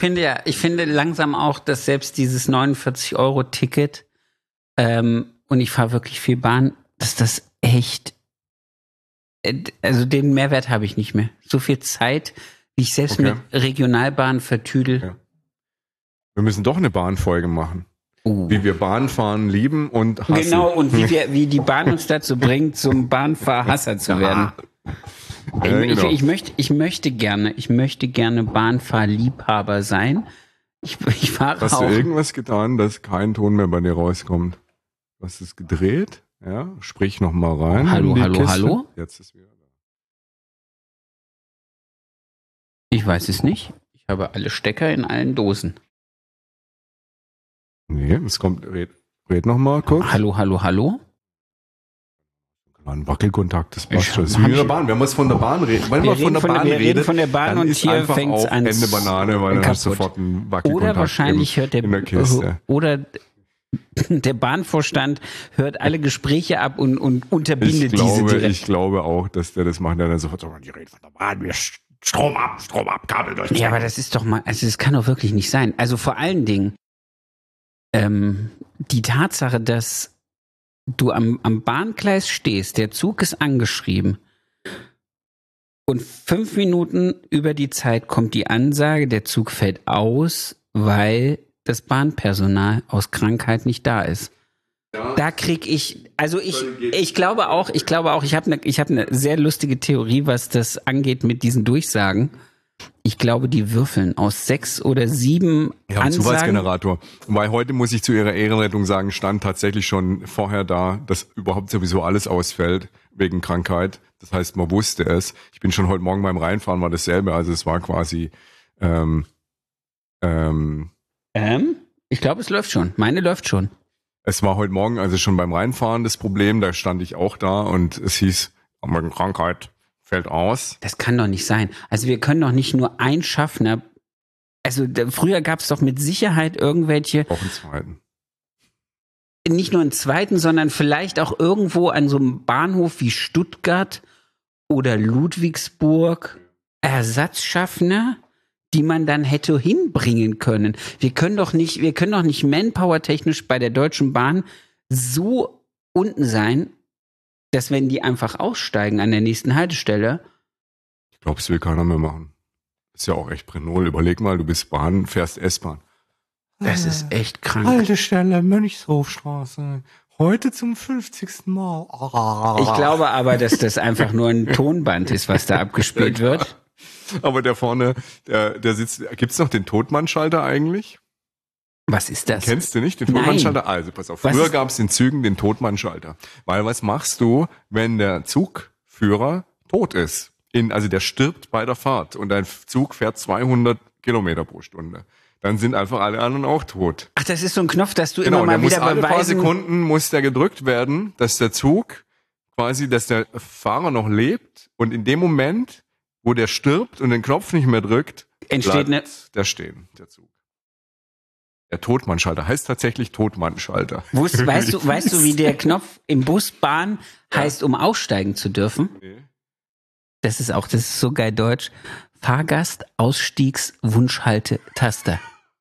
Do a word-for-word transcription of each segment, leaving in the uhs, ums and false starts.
finde ja, ich finde langsam auch, dass selbst dieses neunundvierzig-Euro-Ticket ähm, und ich fahre wirklich viel Bahn, dass das echt, äh, also den Mehrwert habe ich nicht mehr. So viel Zeit, wie ich selbst Okay. mit Regionalbahn vertüdel. Ja. Wir müssen doch eine Bahnfolge machen. Uh. Wie wir Bahnfahren lieben und hassen. Genau, und wie, wir, wie die Bahn uns dazu bringt, zum Bahnfahrhasser zu werden. Ja, ich, genau. ich, ich, möchte, ich möchte gerne, ich möchte gerne Bahnfahrliebhaber sein. Ich, ich fahre Hast auch. du irgendwas getan, dass kein Ton mehr bei dir rauskommt? Hast du es gedreht? Ja, sprich noch mal rein. Hallo, in die hallo, Kiste. hallo? Jetzt ist wieder da. Ich weiß es nicht. Ich habe alle Stecker in allen Dosen. Nee, es kommt, red, red noch mal kurz. Hallo, hallo, hallo? Ein Wackelkontakt, das passt Ich- schon. Das ist hab wie in der ich- Bahn. Wenn man von der Bahn redet, wenn Wir man von reden der von der- Bahn wir reden redet, von der Bahn dann und ist hier einfach fängt's auch an Ende Banane, weil dann hast du kaputt. sofort einen Wackelkontakt Oder wahrscheinlich im, hört der, in der Kiste. oder der Bahnvorstand hört alle Gespräche ab und, und Ich unterbindet diese glaube, direkt. ich glaube auch, dass der das macht, der dann sofort so, die reden von der Bahn, wir Strom ab, Strom ab, Kabel durch. Ja, aber das ist doch mal, also das kann doch wirklich nicht sein. Also vor allen Dingen ähm, die Tatsache, dass du am, am Bahngleis stehst, der Zug ist angeschrieben und fünf Minuten über die Zeit kommt die Ansage, der Zug fällt aus, weil das Bahnpersonal aus Krankheit nicht da ist. Ja. Da krieg ich, also ich, ich glaube auch, ich glaube auch, ich habe eine, ich habe eine sehr lustige Theorie, was das angeht mit diesen Durchsagen. Ich glaube, die würfeln aus sechs oder sieben Ja, ein Ansagen. Zufallsgenerator. Weil heute muss ich zu ihrer Ehrenrettung sagen, stand tatsächlich schon vorher da, dass überhaupt sowieso alles ausfällt wegen Krankheit. Das heißt, man wusste es. Ich bin schon heute Morgen beim Reinfahren, war dasselbe. Also es war quasi ähm, ähm, Ähm, ich glaube, es läuft schon. Meine läuft schon. es war heute Morgen also schon beim Reinfahren das Problem. Da stand ich auch da und es hieß, aber Krankheit fällt aus. Das kann doch nicht sein. Also wir können doch nicht nur ein Schaffner. Also da, früher gab es doch mit Sicherheit irgendwelche, Auch einen zweiten. nicht nur einen zweiten, sondern vielleicht auch irgendwo an so einem Bahnhof wie Stuttgart oder Ludwigsburg Ersatzschaffner, die man dann hätte hinbringen können. Wir können doch nicht, wir können doch nicht manpower-technisch bei der Deutschen Bahn so unten sein, dass wenn die einfach aussteigen an der nächsten Haltestelle. Ich glaube, es will keiner mehr machen. Ist ja auch echt Brenol. Überleg mal, du bist Bahn, fährst S-Bahn. Das ist echt krank. Haltestelle Mönchshofstraße. Heute zum fünfzigsten Mal. Ich glaube aber, dass das einfach nur ein Tonband ist, was da abgespielt wird. Aber der vorne, der, der sitzt, gibt's noch den Totmannschalter eigentlich? Was ist das? Kennst du nicht den Nein. Totmannschalter? Also pass auf, Was früher ist- gab's in Zügen den Totmannschalter. Weil was machst du, wenn der Zugführer tot ist? In, also der stirbt bei der Fahrt und dein Zug fährt zweihundert Kilometer pro Stunde. Dann sind einfach alle anderen auch tot. Ach, das ist so ein Knopf, dass du Genau, immer und der mal muss wieder alle paar beweisen. Sekunden muss der gedrückt werden, dass der Zug quasi, dass der Fahrer noch lebt und in dem Moment, wo der stirbt und den Knopf nicht mehr drückt, Entsteht bleibt eine- der stehen, der Zug. Der Totmannschalter heißt tatsächlich Totmannschalter. Wusst, weißt du, weißt du, wie der Knopf im Bus, Bahn heißt, um aussteigen zu dürfen? Nee. Das ist auch, das ist so geil deutsch. Fahrgast, Ausstiegs, Wunschhalte, Taster.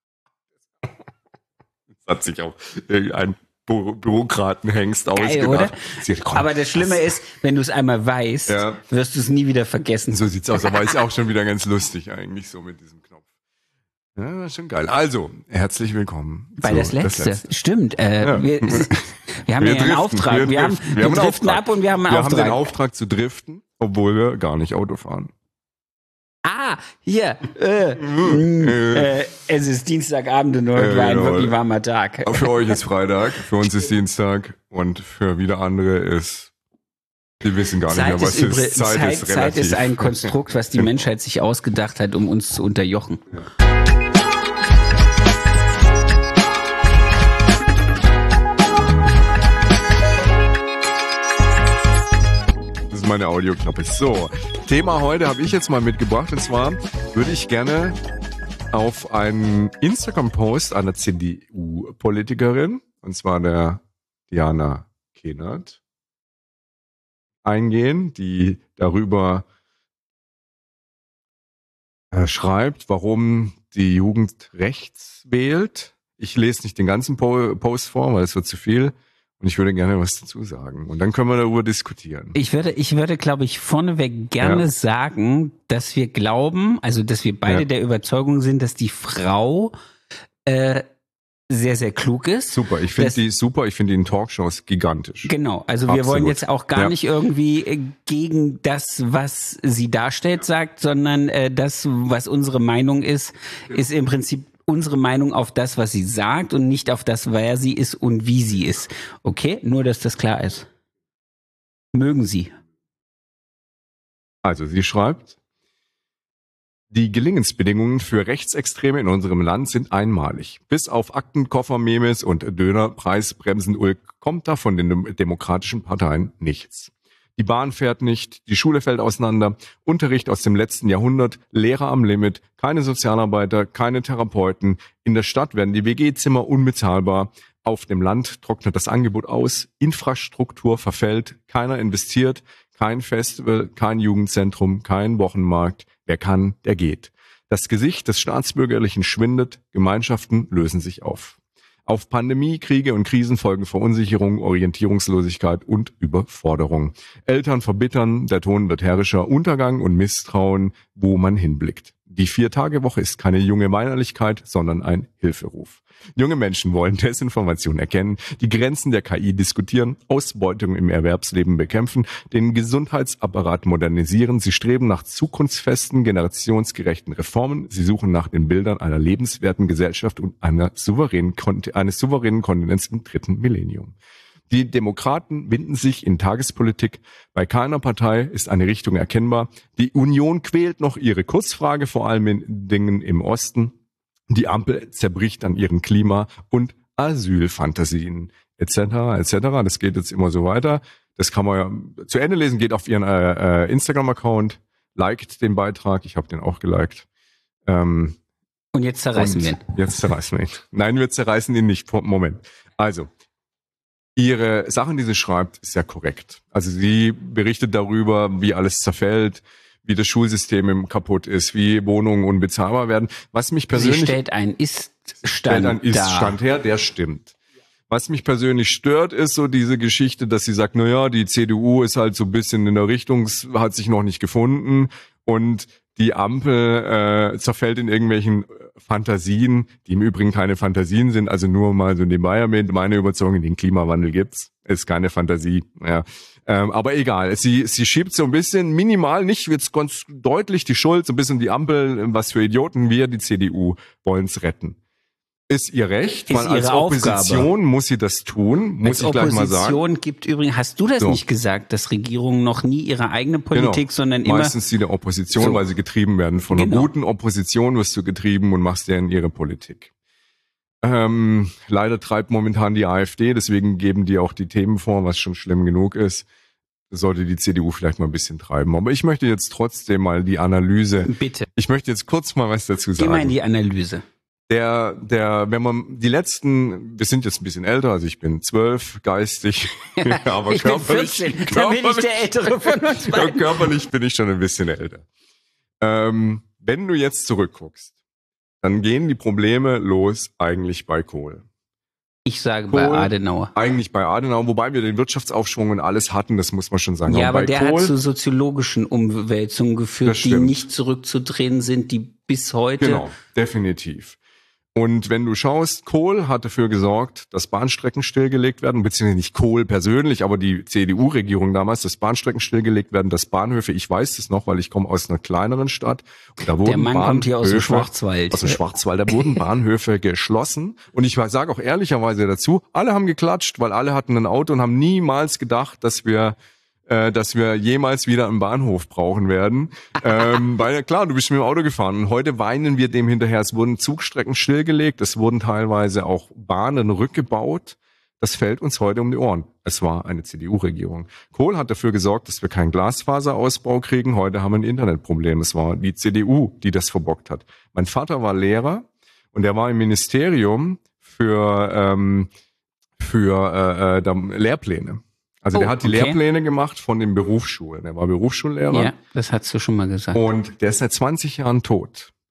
Das hat sich auch irgendein Bü Bürokratenhengst Geil, ausgedacht. oder? Sie hat- komm, Aber das Schlimme ist, wenn du es einmal weißt, Ja. wirst du es nie wieder vergessen. So sieht's aus, aber ist auch schon wieder ganz lustig eigentlich so mit diesem Knopf. Ja, schon geil. Also, herzlich willkommen. Bei zu das letzte. Das Letzte. Stimmt. Äh, Ja. wir, wir haben Wir ja einen driften, Auftrag. Wir, wir haben, driften. wir, Wir haben einen driften Auftrag. ab und wir haben einen Wir Auftrag. haben den Auftrag zu driften, obwohl wir gar nicht Auto fahren. Ah, hier. Äh, mh, äh, es ist Dienstagabend und heute Äh, war ein genau. wirklich warmer Tag. Aber für euch ist Freitag, für uns ist Dienstag und für wieder andere ist, die wissen gar nicht Zeit, mehr, was ist, übri- ist. Zeit, Zeit, ist Zeit relativ. ist ein Konstrukt, was die Menschheit sich ausgedacht hat, um uns zu unterjochen. Das ist meine Audioklappe. So, Thema heute habe ich jetzt mal mitgebracht und zwar würde ich gerne auf einen Instagram-Post einer C D U-Politikerin, und zwar der Diana Kehnert, eingehen, die darüber äh, schreibt, warum die Jugend rechts wählt. Ich lese nicht den ganzen po- Post vor, weil es wird zu viel. Und ich würde gerne was dazu sagen. Und dann können wir darüber diskutieren. Ich würde, ich würde, glaube ich, vorneweg gerne Ja. sagen, dass wir glauben, also dass wir beide Ja. der Überzeugung sind, dass die Frau äh, sehr, sehr klug ist. Super, ich finde Das- die super. Ich finde die in Talkshows gigantisch. Genau, also wir Absolut. wollen jetzt auch gar Ja. nicht irgendwie äh, gegen das, was sie darstellt, sagt, sondern äh, das, was unsere Meinung ist, ist im Prinzip unsere Meinung auf das, was sie sagt und nicht auf das, wer sie ist und wie sie ist. Okay, nur dass das klar ist. Mögen Sie. Also sie schreibt, die Gelingensbedingungen für Rechtsextreme in unserem Land sind einmalig. Bis auf Aktenkoffer-Memes und Dönerpreisbremsen-Ulk kommt da von den demokratischen Parteien nichts. Die Bahn fährt nicht, die Schule fällt auseinander, Unterricht aus dem letzten Jahrhundert, Lehrer am Limit, keine Sozialarbeiter, keine Therapeuten. In der Stadt werden die W G-Zimmer unbezahlbar. Auf dem Land trocknet das Angebot aus, Infrastruktur verfällt, keiner investiert, kein Festival, kein Jugendzentrum, kein Wochenmarkt. Wer kann, der geht. Das Gesicht des Staatsbürgerlichen schwindet, Gemeinschaften lösen sich auf. Auf Pandemie, Kriege und Krisen folgen Verunsicherung, Orientierungslosigkeit und Überforderung. Eltern verbittern, der Ton wird herrischer, Untergang und Misstrauen, wo man hinblickt. Die Vier-Tage-Woche ist keine junge Weinerlichkeit, sondern ein Hilferuf. Junge Menschen wollen Desinformation erkennen, die Grenzen der K I diskutieren, Ausbeutung im Erwerbsleben bekämpfen, den Gesundheitsapparat modernisieren. Sie streben nach zukunftsfesten, generationsgerechten Reformen. Sie suchen nach den Bildern einer lebenswerten Gesellschaft und einer souveränen, eines souveränen Kontinents im dritten Millennium. Die Demokraten winden sich in Tagespolitik. Bei keiner Partei ist eine Richtung erkennbar. Die Union quält noch ihre Kurzfrage, vor allem in Dingen im Osten. Die Ampel zerbricht an ihren Klima- und Asylfantasien et cetera et cetera. Das geht jetzt immer so weiter. Das kann man ja zu Ende lesen, geht auf ihren äh, äh, Instagram-Account, liked den Beitrag. Ich habe den auch geliked. Ähm, Und jetzt zerreißen und wir ihn. Jetzt zerreißen wir ihn. Nein, wir zerreißen ihn nicht. Moment. Also, ihre Sachen, die sie schreibt, ist ja korrekt. Also sie berichtet darüber, wie alles zerfällt, wie das Schulsystem kaputt ist, wie Wohnungen unbezahlbar werden. Was mich Sie persönlich stellt einen Ist-Stand stellt ein dar. Ist-Stand her, der stimmt. Was mich persönlich stört, ist so diese Geschichte, dass sie sagt, na ja, die C D U ist halt so ein bisschen in der Richtung, hat sich noch nicht gefunden und die Ampel äh, zerfällt in irgendwelchen Fantasien, die im Übrigen keine Fantasien sind, also nur mal so nebenbei erwähnt, meine Überzeugung, den Klimawandel gibt's, ist keine Fantasie, ja. Ähm, aber egal, sie, sie schiebt so ein bisschen minimal, nicht jetzt ganz deutlich die Schuld, so ein bisschen die Ampel, was für Idioten, wir, die C D U, wollen's retten. Ist ihr Recht, Ist weil als ihre Opposition Aufgabe. muss sie das tun, muss Als ich gleich mal sagen. Opposition gibt übrigens, hast du das So. nicht gesagt, dass Regierungen noch nie ihre eigene Politik, Genau. sondern immer Meistens die der Opposition, So. weil sie getrieben werden. Von Genau. einer guten Opposition wirst du getrieben und machst deren ihre Politik. Ähm, leider treibt momentan die AfD, deswegen geben die auch die Themen vor, was schon schlimm genug ist. Das sollte die C D U vielleicht mal ein bisschen treiben. Aber ich möchte jetzt trotzdem mal die Analyse, bitte, ich möchte jetzt kurz mal was dazu geh mal in sagen. die Analyse. Der, der, wenn man die letzten, wir sind jetzt ein bisschen älter, also ich bin zwölf, geistig, aber Ich bin körperlich, vierzehn, dann bin ich der Ältere von uns ja, beiden. körperlich bin ich schon ein bisschen älter. Ähm, wenn du jetzt zurückguckst, dann gehen die Probleme los eigentlich bei Kohl. Ich sage bei Kohl, Adenauer. Eigentlich bei Adenauer, wobei wir den Wirtschaftsaufschwung und alles hatten, das muss man schon sagen. Ja, aber bei der Kohl, hat zu soziologischen Umwälzungen Das geführt, die stimmt. nicht zurückzudrehen sind, die bis heute. Genau, definitiv. Und wenn du schaust, Kohl hat dafür gesorgt, dass Bahnstrecken stillgelegt werden, beziehungsweise nicht Kohl persönlich, aber die C D U-Regierung damals, dass Bahnstrecken stillgelegt werden, dass Bahnhöfe, ich weiß das noch, weil ich komme aus einer kleineren Stadt. Und da wurden Der Mann kommt hier aus dem Bahnhöfe- Schwarzwald. Aus dem Schwarzwald, da wurden Bahnhöfe geschlossen. Und ich sage auch ehrlicherweise dazu, alle haben geklatscht, weil alle hatten ein Auto und haben niemals gedacht, dass wir äh, dass wir jemals wieder einen Bahnhof brauchen werden. ähm, weil klar, du bist mit dem Auto gefahren und heute weinen wir dem hinterher. Es wurden Zugstrecken stillgelegt, es wurden teilweise auch Bahnen rückgebaut. Das fällt uns heute um die Ohren. Es war eine C D U-Regierung. Kohl hat dafür gesorgt, dass wir keinen Glasfaserausbau kriegen. Heute haben wir ein Internetproblem. Es war die C D U, die das verbockt hat. Mein Vater war Lehrer und er war im Ministerium für, ähm, für äh, äh, da, Lehrpläne. Also Oh, der hat die okay. Lehrpläne gemacht von den Berufsschulen. Er war Berufsschullehrer Ja, das hast du schon mal gesagt. und der ist seit zwanzig Jahren tot.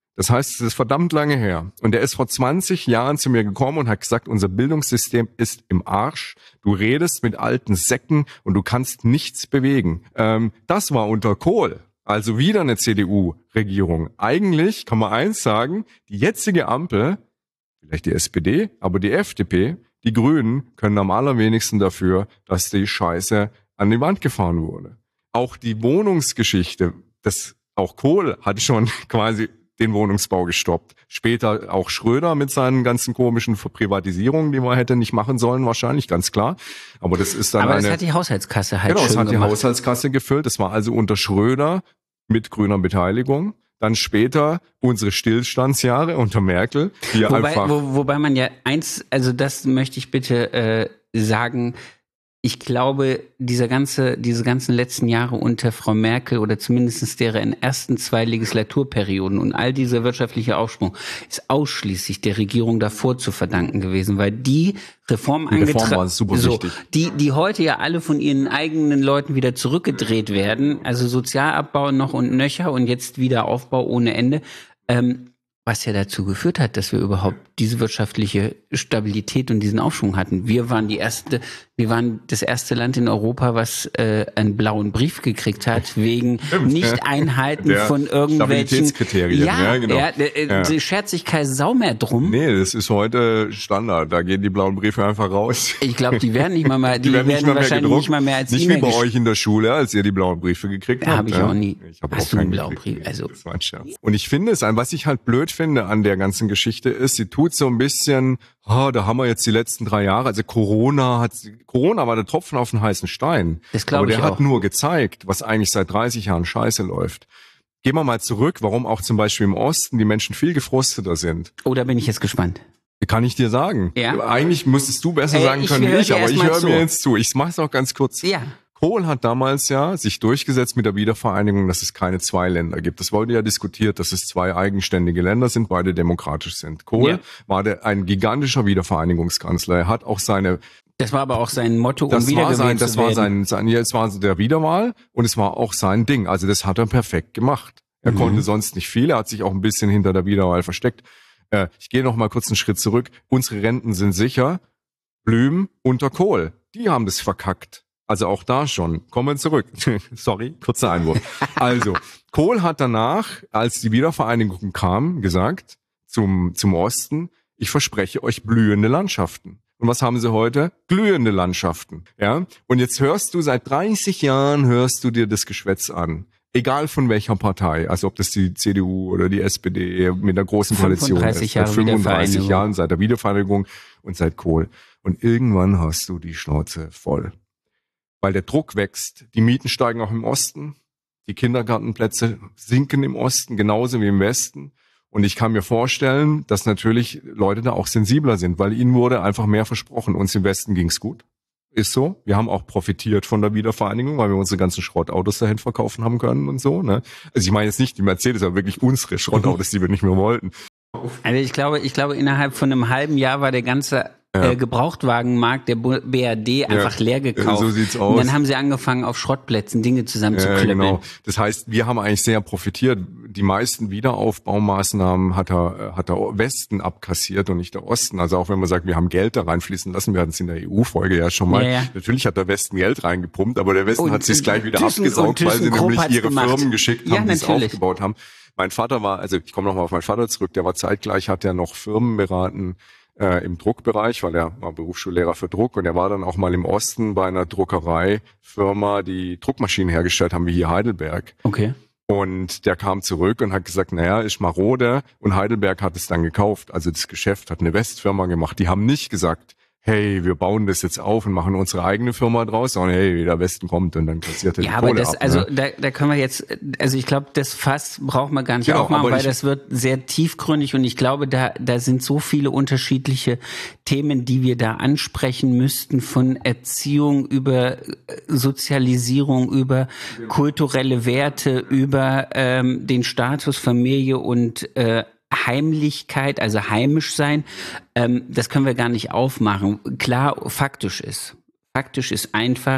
Das heißt, es ist verdammt lange her. Und der ist vor zwanzig Jahren zu mir gekommen und hat gesagt, unser Bildungssystem ist im Arsch. Du redest mit alten Säcken und du kannst nichts bewegen. Ähm, das war unter Kohl. Also wieder eine C D U-Regierung. Eigentlich kann man eins sagen, die jetzige Ampel, vielleicht die S P D, aber die F D P, die Grünen können am allerwenigsten dafür, dass die Scheiße an die Wand gefahren wurde. Auch die Wohnungsgeschichte, das, auch Kohl hat schon quasi den Wohnungsbau gestoppt. Später auch Schröder mit seinen ganzen komischen Privatisierungen, die man hätte nicht machen sollen, wahrscheinlich, ganz klar. Aber das ist dann Aber eine... das hat die Haushaltskasse halt Genau, schön das hat gemacht. die Haushaltskasse gefüllt. Das war also unter Schröder mit grüner Beteiligung. Dann später unsere Stillstandsjahre unter Merkel, die wobei, einfach... wo, wobei man ja eins, also das möchte ich bitte äh, sagen, ich glaube, dieser ganze, diese ganzen letzten Jahre unter Frau Merkel oder zumindest deren ersten zwei Legislaturperioden und all dieser wirtschaftliche Aufschwung ist ausschließlich der Regierung davor zu verdanken gewesen, weil die Reformen Die Reform war super so, wichtig. die, die heute ja alle von ihren eigenen Leuten wieder zurückgedreht werden, also Sozialabbau noch und nöcher und jetzt wieder Aufbau ohne Ende, ähm, was ja dazu geführt hat, dass wir überhaupt diese wirtschaftliche Stabilität und diesen Aufschwung hatten. Wir waren die erste, wir waren das erste Land in Europa, was äh, einen blauen Brief gekriegt hat wegen Nicht-Einhalten Der von irgendwelchen Stabilitätskriterien. Ja, Ja, genau. ja, äh, Ja. die schert sich kein Sau mehr drum. Nee, das ist heute Standard. Da gehen die blauen Briefe einfach raus. Ich glaube, die werden nicht mal mehr, die, Die werden werden, nicht mal mehr wahrscheinlich gedruckt. nicht mal mehr als Nicht E-Mail wie bei gesch- euch in der Schule, als ihr die blauen Briefe gekriegt Ja, habt. hab ich ja. auch nie. Ich hab Hast auch du einen keinen blauen gekriegt. Brief? Also- Das war ein Scherz. Und ich finde es, was ich halt blöd finde an der ganzen Geschichte ist, sie tut so ein bisschen, oh, da haben wir jetzt die letzten drei Jahre, also Corona hat, Corona war der Tropfen auf den heißen Stein. Das glaub Aber der ich hat auch. nur gezeigt, was eigentlich seit dreißig Jahren scheiße läuft. Gehen wir mal zurück, warum auch zum Beispiel im Osten die Menschen viel gefrusteter sind. Oh, da bin ich jetzt gespannt. Kann ich dir sagen. Ja? Eigentlich müsstest du besser Äh, sagen ich können wie höre ich, dir aber erst ich mal höre zu. mir jetzt zu. Ich mache es auch ganz kurz. Ja. Kohl hat damals ja sich durchgesetzt mit der Wiedervereinigung, dass es keine zwei Länder gibt. Das wurde ja diskutiert, dass es zwei eigenständige Länder sind, beide demokratisch sind. Kohl Ja. war der, ein gigantischer Wiedervereinigungskanzler. Er hat auch seine, Das war aber auch sein Motto, um das war wiedergewählt sein, zu das war werden. sein, sein, ja, es war der Wiederwahl und es war auch sein Ding. Also das hat er perfekt gemacht. Er Mhm. konnte sonst nicht viel. Er hat sich auch ein bisschen hinter der Wiederwahl versteckt. Äh, ich gehe noch mal kurz einen Schritt zurück. Unsere Renten sind sicher. Blüm unter Kohl. Die haben das verkackt. Also auch da schon. Kommen wir zurück. Sorry, kurzer Einwurf. Also, Kohl hat danach, als die Wiedervereinigung kam, gesagt zum, zum Osten, ich verspreche euch blühende Landschaften. Und was haben sie heute? Glühende Landschaften. Ja. Und jetzt hörst du, seit dreißig Jahren hörst du dir das Geschwätz an. Egal von welcher Partei, also ob das die C D U oder die S P D mit einer großen Tradition fünfunddreißig ist. Jahre Seit fünfunddreißig Wiedervereinigung. Jahren, seit der Wiedervereinigung und seit Kohl. Und irgendwann hast du die Schnauze voll. Weil der Druck wächst. Die Mieten steigen auch im Osten. Die Kindergartenplätze sinken im Osten, genauso wie im Westen. Und ich kann mir vorstellen, dass natürlich Leute da auch sensibler sind, weil ihnen wurde einfach mehr versprochen. Uns im Westen ging's gut. Ist so. Wir haben auch profitiert von der Wiedervereinigung, weil wir unsere ganzen Schrottautos dahin verkaufen haben können und so. Ne? Also ich meine jetzt nicht die Mercedes, aber wirklich unsere Schrottautos, die wir nicht mehr wollten. Also ich glaube, ich glaube, innerhalb von einem halben Jahr war der ganze Ja. äh, Gebrauchtwagenmarkt der Bu- B R D einfach leer gekauft. so sieht's Und aus. dann haben sie angefangen, auf Schrottplätzen Dinge Ja, zusammenzuklöppeln. genau. Das heißt, wir haben eigentlich sehr profitiert. Die meisten Wiederaufbaumaßnahmen hat der, hat der Westen abkassiert und nicht der Osten. Also auch wenn man sagt, wir haben Geld da reinfließen lassen, wir hatten es in der E U-Folge ja schon mal. Ja, ja. Natürlich hat der Westen Geld reingepumpt, aber der Westen Und- hat sich gleich wieder Thyssen- abgesaugt, und weil sie ThyssenKrupp nämlich hat's ihre gemacht. Firmen geschickt haben, Ja, die es natürlich. aufgebaut haben. Mein Vater war, also ich komme nochmal auf meinen Vater zurück, der war zeitgleich, hat er noch Firmen beraten, äh, im Druckbereich, weil er war Berufsschullehrer für Druck und er war dann auch mal im Osten bei einer Druckereifirma, die Druckmaschinen hergestellt haben, wie hier Heidelberg. Okay. Und der kam zurück und hat gesagt, naja, ist marode. Und Heidelberg hat es dann gekauft. Also das Geschäft hat eine Westfirma gemacht. Die haben nicht gesagt, hey, wir bauen das jetzt auf und machen unsere eigene Firma draus, sondern hey, der Westen kommt und dann kassiert er die Ja, aber Kohle das, ab. also Ne? da, da können wir jetzt, also ich glaube, das Fass braucht man gar nicht Genau, aufmachen, aber weil ich- das wird sehr tiefgründig und ich glaube, da, da sind so viele unterschiedliche Themen, die wir da ansprechen müssten, von Erziehung über äh, Sozialisierung, über kulturelle Werte, über ähm, den Status Familie und äh, Heimlichkeit, also heimisch sein, ähm, das können wir gar nicht aufmachen. Klar, faktisch ist. Faktisch ist einfach,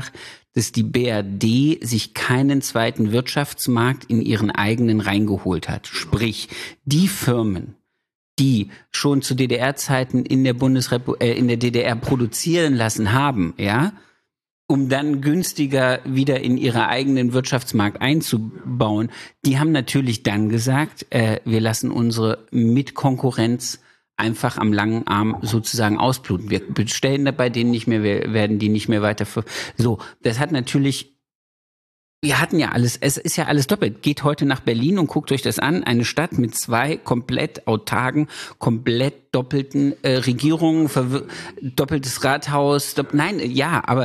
dass die B R D sich keinen zweiten Wirtschaftsmarkt in ihren eigenen reingeholt hat. Sprich, die Firmen, die schon zu D D R-Zeiten in der Bundesrepu- äh, in der D D R produzieren lassen haben, ja, um dann günstiger wieder in ihre eigenen Wirtschaftsmarkt einzubauen, die haben natürlich dann gesagt, äh, wir lassen unsere Mitkonkurrenz einfach am langen Arm sozusagen ausbluten. Wir bestellen da bei denen nicht mehr, wir werden die nicht mehr weiter für. So, das hat natürlich, wir hatten ja alles, es ist ja alles doppelt. Geht heute nach Berlin und guckt euch das an. Eine Stadt mit zwei komplett autarken, komplett doppelten äh, Regierungen, verw- doppeltes Rathaus. Dopp- Nein, ja, aber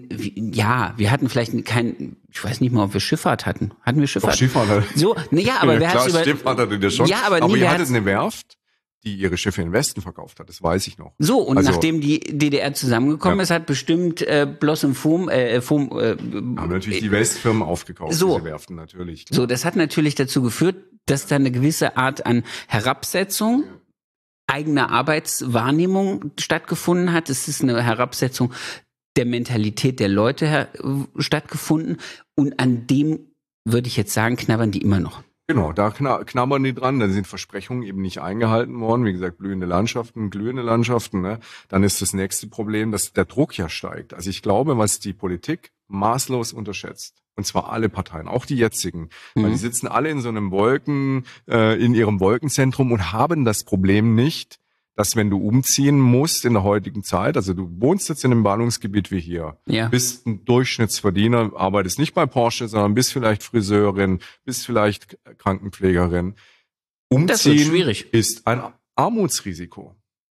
ja, wir hatten vielleicht kein, ich weiß nicht mal, ob wir Schifffahrt hatten. Hatten wir Schifffahrt? Doch, Schifffahrt. Halt. So, ne, ja, aber ja, wer klar, hat über Schifffahrt hattet ihr schon. Ja, aber, aber nie, ihr hat hattet eine Werft, die ihre Schiffe in den Westen verkauft hat. Das weiß ich noch. So, und also, nachdem die D D R zusammengekommen ja. ist, hat bestimmt äh, Blossom Foam, äh, Foam äh, haben natürlich äh, die Westfirmen aufgekauft, so, diese Werften natürlich. Klar. So, das hat natürlich dazu geführt, dass da eine gewisse Art an Herabsetzung eigener Arbeitswahrnehmung stattgefunden hat. Es ist eine Herabsetzung der Mentalität der Leute her- stattgefunden. Und an dem, würde ich jetzt sagen, knabbern die immer noch. Genau, da knabbern die dran, dann sind Versprechungen eben nicht eingehalten worden, wie gesagt, blühende Landschaften, glühende Landschaften, ne? Dann ist das nächste Problem, dass der Druck ja steigt. Also ich glaube, was die Politik maßlos unterschätzt, und zwar alle Parteien, auch die jetzigen, mhm. weil die sitzen alle in so einem Wolken, äh, in ihrem Wolkenzentrum und haben das Problem nicht, dass wenn du umziehen musst in der heutigen Zeit, also du wohnst jetzt in einem Ballungsgebiet wie hier, ja. bist ein Durchschnittsverdiener, arbeitest nicht bei Porsche, sondern bist vielleicht Friseurin, bist vielleicht Krankenpflegerin. Umziehen ist, ist ein Armutsrisiko.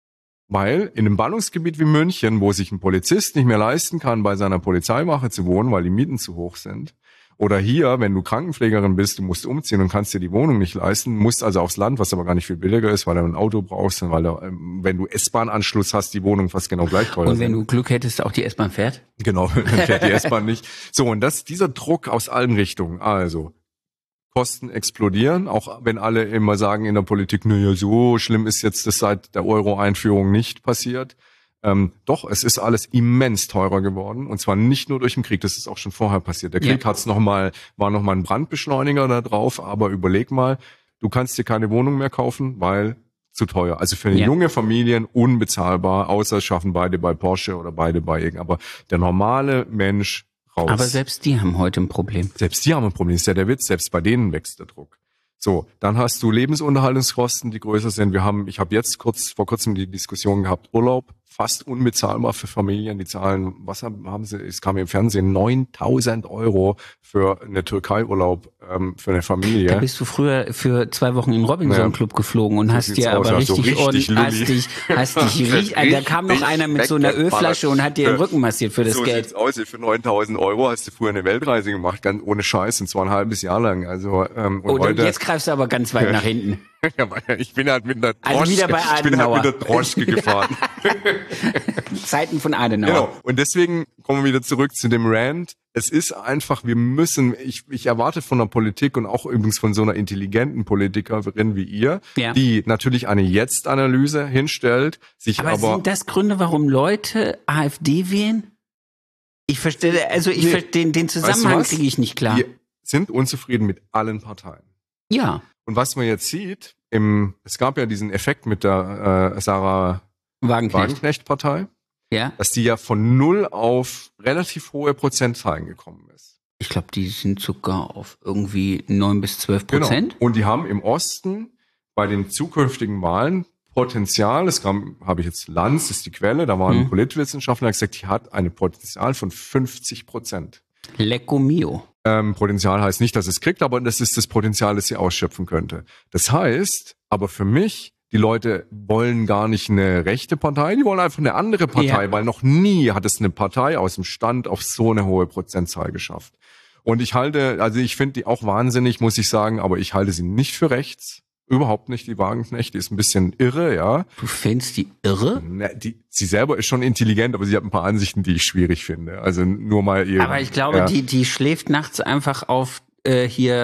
Weil in einem Ballungsgebiet wie München, wo sich ein Polizist nicht mehr leisten kann, bei seiner Polizeiwache zu wohnen, weil die Mieten zu hoch sind, oder hier, wenn du Krankenpflegerin bist, du musst umziehen und kannst dir die Wohnung nicht leisten, musst also aufs Land, was aber gar nicht viel billiger ist, weil du ein Auto brauchst, weil du, wenn du S-Bahn-Anschluss hast, die Wohnung fast genau gleich teuer Und wenn sind. du Glück hättest, auch die S-Bahn fährt? Genau, dann fährt die S-Bahn nicht. So, und das, dieser Druck aus allen Richtungen, also Kosten explodieren, auch wenn alle immer sagen in der Politik, naja, so schlimm ist jetzt das seit der Euro-Einführung nicht passiert. Ähm, doch, es ist alles immens teurer geworden, und zwar nicht nur durch den Krieg, das ist auch schon vorher passiert. Der Krieg ja. hat's noch mal, war noch mal ein Brandbeschleuniger da drauf, aber überleg mal, du kannst dir keine Wohnung mehr kaufen, weil zu teuer. Also für eine ja. junge Familien unbezahlbar, außer es schaffen beide bei Porsche oder beide bei irgend. Aber der normale Mensch raus. Aber selbst die haben heute ein Problem. Selbst die haben ein Problem, das ist ja der Witz, selbst bei denen wächst der Druck. So, dann hast du Lebensunterhaltungskosten, die größer sind. Wir haben, ich habe jetzt kurz vor kurzem die Diskussion gehabt, Urlaub fast unbezahlbar für Familien. Die zahlen, was haben, haben sie? Es kam im Fernsehen neuntausend Euro für eine Türkei-Urlaub ähm, für eine Familie. Da bist du früher für zwei Wochen in den Robinson Club ja. geflogen und so hast dir aber richtig, so richtig ordentlich, hast dich, hast dich richtig. Da kam noch einer mit so einer Ölflasche und hat dir den Rücken massiert für das so Geld. So sieht's aus. Für neuntausend Euro hast du früher eine Weltreise gemacht, ganz ohne Scheiß, und zwar ein halbes Jahr lang. Also ähm, und oh, heute, jetzt greifst du aber ganz weit nach hinten. Ja, ich bin halt mit einer Droschke, also wieder bei ich bin halt mit der Droschke gefahren. Zeiten von Adenauer. Genau. Und deswegen kommen wir wieder zurück zu dem Rant. Es ist einfach, wir müssen, ich, ich erwarte von der Politik und auch übrigens von so einer intelligenten Politikerin wie ihr, ja. die natürlich eine Jetzt-Analyse hinstellt, sich aber... Aber sind das Gründe, warum Leute AfD wählen? Ich verstehe, also ich nee. verstehe, den Zusammenhang weißt du kriege ich nicht klar. Wir sind unzufrieden mit allen Parteien. Ja. Und was man jetzt sieht, im, es gab ja diesen Effekt mit der äh, Sarah Wagenknecht-Partei, ja. dass die ja von null auf relativ hohe Prozentzahlen gekommen ist. Ich glaube, die sind sogar auf irgendwie neun bis zwölf Prozent. Genau. Und die haben im Osten bei den zukünftigen Wahlen Potenzial, das habe ich jetzt, Lanz ist die Quelle, da war ein hm. Politwissenschaftler, der gesagt, die hat ein Potenzial von fünfzig Prozent. Lecco mio. Ähm, Potenzial heißt nicht, dass es kriegt, aber das ist das Potenzial, das sie ausschöpfen könnte. Das heißt, aber für mich, die Leute wollen gar nicht eine rechte Partei, die wollen einfach eine andere Partei, ja. weil noch nie hat es eine Partei aus dem Stand auf so eine hohe Prozentzahl geschafft. Und ich halte, also ich finde die auch wahnsinnig, muss ich sagen, aber ich halte sie nicht für rechts. Überhaupt nicht, die Wagenknecht, die ist ein bisschen irre, ja. Du findest die irre? Ne, die, sie selber ist schon intelligent, aber sie hat ein paar Ansichten, die ich schwierig finde. Also nur mal ihr. Aber ich glaube, ja. die, die schläft nachts einfach auf äh, hier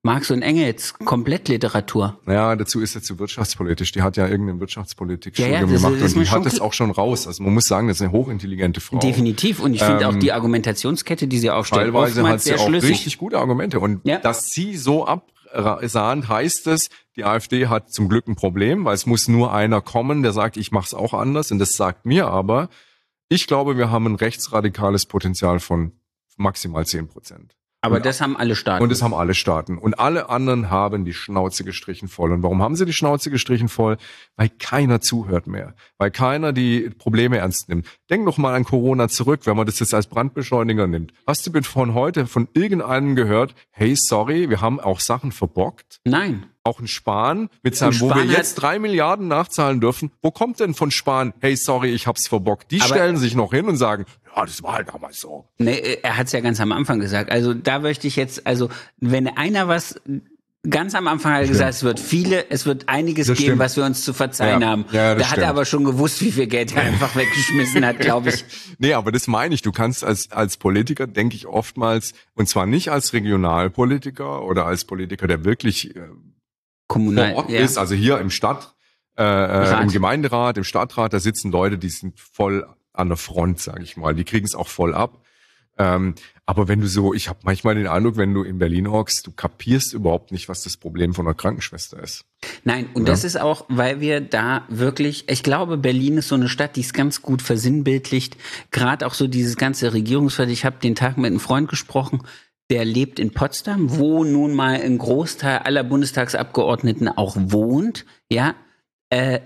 Marx und Engels, Komplettliteratur. Ja, dazu ist er zu wirtschaftspolitisch. Die hat ja irgendein Wirtschaftspolitik-Studium ja, ja, das, gemacht das und die hat das es auch schon raus. Also man muss sagen, das ist eine hochintelligente Frau. Definitiv. Und ich finde ähm, auch die Argumentationskette, die sie aufstellt, teilweise hat sie sehr auch schlüssig. richtig gute Argumente. Und ja. dass sie so absahnt, heißt es, die AfD hat zum Glück ein Problem, weil es muss nur einer kommen, der sagt, ich mache es auch anders. Und das sagt mir aber, ich glaube, wir haben ein rechtsradikales Potenzial von maximal zehn Prozent. Aber und, das haben alle Staaten. Und das haben alle Staaten. Und alle anderen haben die Schnauze gestrichen voll. Und warum haben sie die Schnauze gestrichen voll? Weil keiner zuhört mehr. Weil keiner die Probleme ernst nimmt. Denk doch mal an Corona zurück, wenn man das jetzt als Brandbeschleuniger nimmt. Hast du bitte von heute von irgendeinem gehört, hey, sorry, wir haben auch Sachen verbockt? Nein. Auch ein Spahn mit seinem, wo wir jetzt drei Milliarden nachzahlen dürfen. Wo kommt denn von Spahn, hey, sorry, ich hab's verbockt? Die stellen sich noch hin und sagen, ja, das war halt damals so. Nee, er hat's ja ganz am Anfang gesagt. Also da möchte ich jetzt, also wenn einer was ganz am Anfang hat gesagt, es wird viele, es wird einiges Das geben, stimmt. was wir uns zu verzeihen Ja. haben. Ja, das da hat stimmt. er aber schon gewusst, wie viel Geld er einfach weggeschmissen hat, glaube ich. Nee, aber das meine ich. Du kannst als, als Politiker, denke ich oftmals, und zwar nicht als Regionalpolitiker oder als Politiker, der wirklich äh, Kommunal, vor Ort ja. ist, also hier im Stadt, äh, äh, im Gemeinderat, im Stadtrat, da sitzen Leute, die sind voll an der Front, sage ich mal. Die kriegen es auch voll ab. Ähm, aber wenn du so, ich habe manchmal den Eindruck, wenn du in Berlin hockst, du kapierst überhaupt nicht, was das Problem von einer Krankenschwester ist. Nein, und Ja. das ist auch, weil wir da wirklich, ich glaube, Berlin ist so eine Stadt, die es ganz gut versinnbildlicht. Gerade auch so dieses ganze Regierungsfeld. Ich habe den Tag mit einem Freund gesprochen, der lebt in Potsdam, wo nun mal ein Großteil aller Bundestagsabgeordneten auch wohnt. Ja, äh,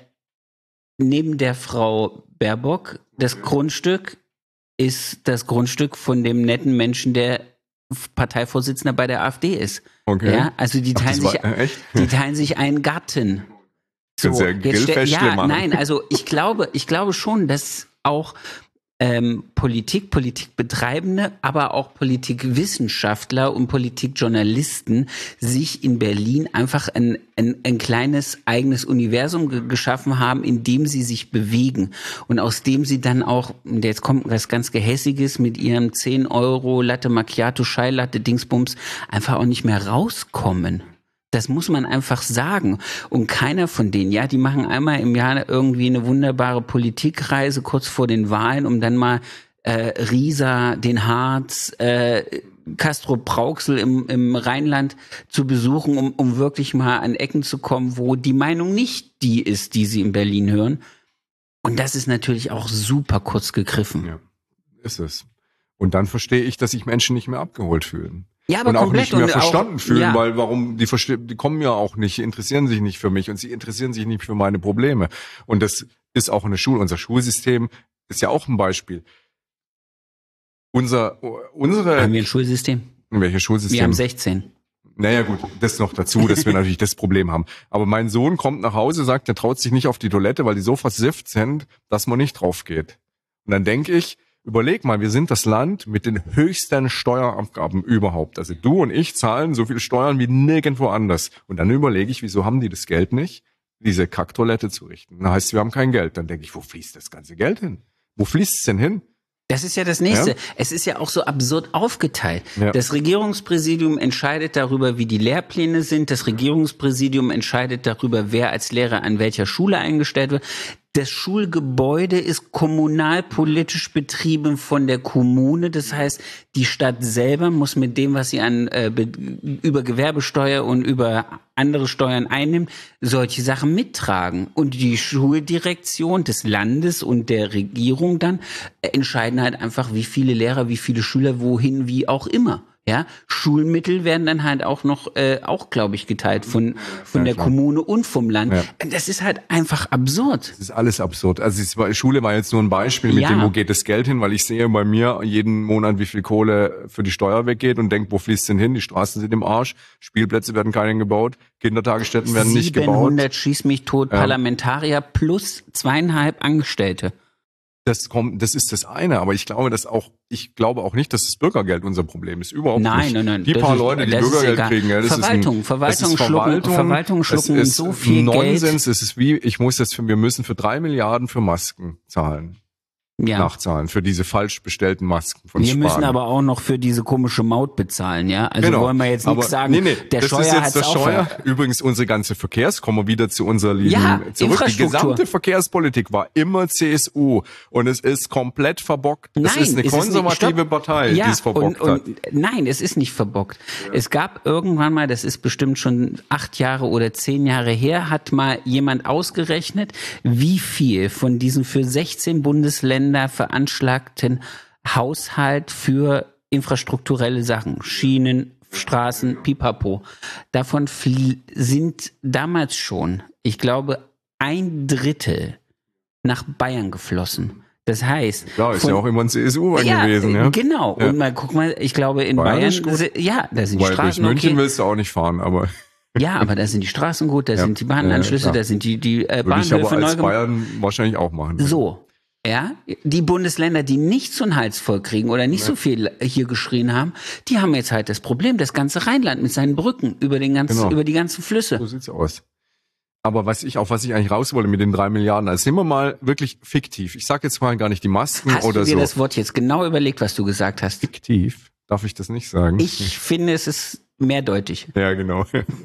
neben der Frau Baerbock, das Grundstück ist das Grundstück von dem netten Menschen, der Parteivorsitzender bei der AfD ist. Okay. Ja, also die Ach, teilen das sich, war, äh, echt? die teilen sich einen Garten. Kannst ja ein jetzt stell- Grillfestle ja, machen. nein, also ich glaube, ich glaube schon, dass auch ähm, Politik, Politikbetreibende, aber auch Politikwissenschaftler und Politikjournalisten sich in Berlin einfach ein, ein, ein kleines eigenes Universum ge- geschaffen haben, in dem sie sich bewegen und aus dem sie dann auch, und jetzt kommt was ganz Gehässiges mit ihrem zehn Euro Latte Macchiato, Scheilatte, Dingsbums, einfach auch nicht mehr rauskommen. Das muss man einfach sagen. Und keiner von denen, ja, die machen einmal im Jahr irgendwie eine wunderbare Politikreise kurz vor den Wahlen, um dann mal äh, Riesa, den Harz, äh, Castrop-Rauxel im, im Rheinland zu besuchen, um, um wirklich mal an Ecken zu kommen, wo die Meinung nicht die ist, die sie in Berlin hören. Und das ist natürlich auch super kurz gegriffen. Ja, ist es. Und dann verstehe ich, dass sich Menschen nicht mehr abgeholt fühlen. Ja, aber und auch komplett nicht mehr und verstanden auch, fühlen, ja. weil warum, die verste- die kommen ja auch nicht, interessieren sich nicht für mich und sie interessieren sich nicht für meine Probleme. Und das ist auch in der Schule, unser Schulsystem ist ja auch ein Beispiel. Unser, unsere, Haben wir ein Schulsystem? welches Schulsystem? Wir haben sechzehn. Naja gut, das noch dazu, dass wir natürlich das Problem haben. Aber mein Sohn kommt nach Hause, sagt, er traut sich nicht auf die Toilette, weil die so versifft sind, dass man nicht drauf geht. Und dann denke ich, überleg mal, wir sind das Land mit den höchsten Steuerabgaben überhaupt. Also du und ich zahlen so viel Steuern wie nirgendwo anders. Und dann überlege ich, wieso haben die das Geld nicht, diese Kacktoilette zu richten? Dann heißt, wir haben kein Geld. Dann denke ich, wo fließt das ganze Geld hin? Wo fließt es denn hin? Das ist ja das Nächste. Ja? Es ist ja auch so absurd aufgeteilt. Ja. Das Regierungspräsidium entscheidet darüber, wie die Lehrpläne sind. Das Regierungspräsidium entscheidet darüber, wer als Lehrer an welcher Schule eingestellt wird. Das Schulgebäude ist kommunalpolitisch betrieben von der Kommune. Das heißt, die Stadt selber muss mit dem, was sie an äh, be- über Gewerbesteuer und über andere Steuern einnimmt, solche Sachen mittragen. Und die Schuldirektion des Landes und der Regierung dann äh, entscheiden halt einfach, wie viele Lehrer, wie viele Schüler, wohin, wie auch immer. Ja, Schulmittel werden dann halt auch noch, äh, auch glaube ich, geteilt von von Ja, der klar. Kommune und vom Land. Ja. Das ist halt einfach absurd. Das ist alles absurd. Also es war, Schule war jetzt nur ein Beispiel mit Ja. dem, wo geht das Geld hin, weil ich sehe bei mir jeden Monat, wie viel Kohle für die Steuer weggeht und denke, wo fließt es denn hin? Die Straßen sind im Arsch, Spielplätze werden keine gebaut, Kindertagesstätten werden nicht gebaut. siebenhundert schieß mich tot Ja. Parlamentarier plus zweieinhalb Angestellte. Das kommt, das ist das eine, aber ich glaube, dass auch, ich glaube auch nicht, dass das Bürgergeld unser Problem ist. Überhaupt Nein, nicht. nein, nein. Die Das paar ist- Leute, die das ist Bürgergeld egal. kriegen, ja, das Verwaltung, ist ein, Verwaltung das ist schlucken- Verwaltung, Verwaltung schlucken es ist so viel Nonsens. Geld. Es ist wie, ich muss jetzt, für, wir müssen für drei Milliarden für Masken zahlen. Ja. nachzahlen für diese falsch bestellten Masken von Wir Spahn. müssen aber auch noch für diese komische Maut bezahlen, ja? Also Genau. wollen wir jetzt Aber nichts sagen, nee, nee, der das Scheuer ist jetzt hat's der auch Scheuer. ver- Übrigens unsere ganze Verkehrs, kommen wir wieder zu unserer lieben Ja, zurück. Die Infrastruktur. gesamte Verkehrspolitik war immer C S U und es ist komplett verbockt. Es Nein, ist eine es ist nicht- konservative stopp. Partei, ja, die es verbockt und, hat. und, Nein, es ist nicht verbockt. Ja. Es gab irgendwann mal, das ist bestimmt schon acht Jahre oder zehn Jahre her, hat mal jemand ausgerechnet, wie viel von diesen für sechzehn Bundesländer veranschlagten Haushalt für infrastrukturelle Sachen, Schienen, Straßen, Pipapo, davon flie- sind damals schon, ich glaube, ein Drittel nach Bayern geflossen. Das heißt, Klar, ist von, ja auch immer ein C S U ja, gewesen. Ja, genau. Ja. Und mal guck mal, ich glaube in Bayern Bayern, ist gut. se- ja, da sind die Weil durch Straßen München okay. willst du auch nicht fahren, aber Ja, aber da sind die Straßen gut, da Ja. sind die Bahnanschlüsse, Ja, ja, da sind die die äh, würde ich aber Bahnhöfe neu als gemacht. Bayern wahrscheinlich auch machen. So, ja, die Bundesländer, die nicht so einen Hals voll kriegen oder nicht so viel hier geschrien haben, die haben jetzt halt das Problem, das ganze Rheinland mit seinen Brücken über den ganzen, Genau. über die ganzen Flüsse. So sieht's aus. Aber was ich, auf was ich eigentlich raus wollte mit den drei Milliarden, also nehmen wir mal wirklich fiktiv. Ich sage jetzt mal gar nicht die Masken Hast oder du dir so. das Wort jetzt genau überlegt, was du gesagt hast? Fiktiv? Darf ich das nicht sagen? Ich finde, es ist mehrdeutig. Ja, genau.